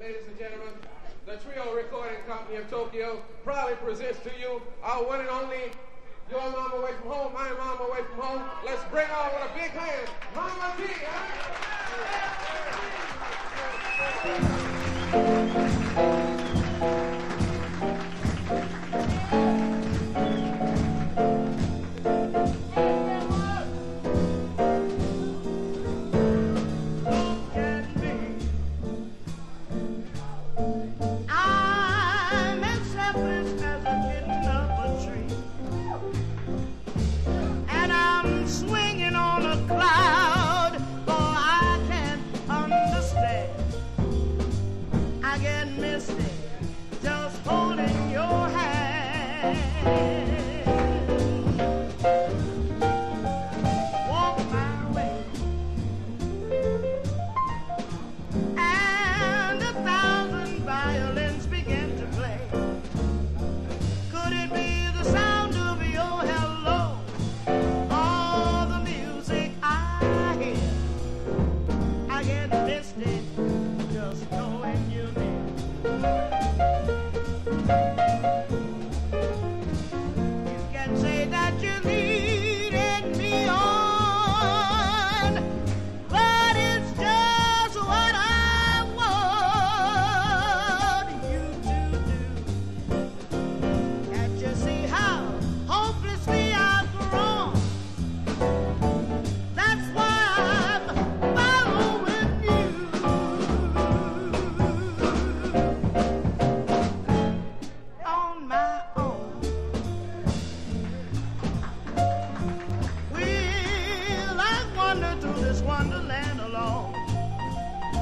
ladies and gentlemen, the Trio Recording Company of Tokyo proudly presents to you our one and only Your Mama Away From Home, My Mama Away From Home. Let's bring on with a big hand, Mama T.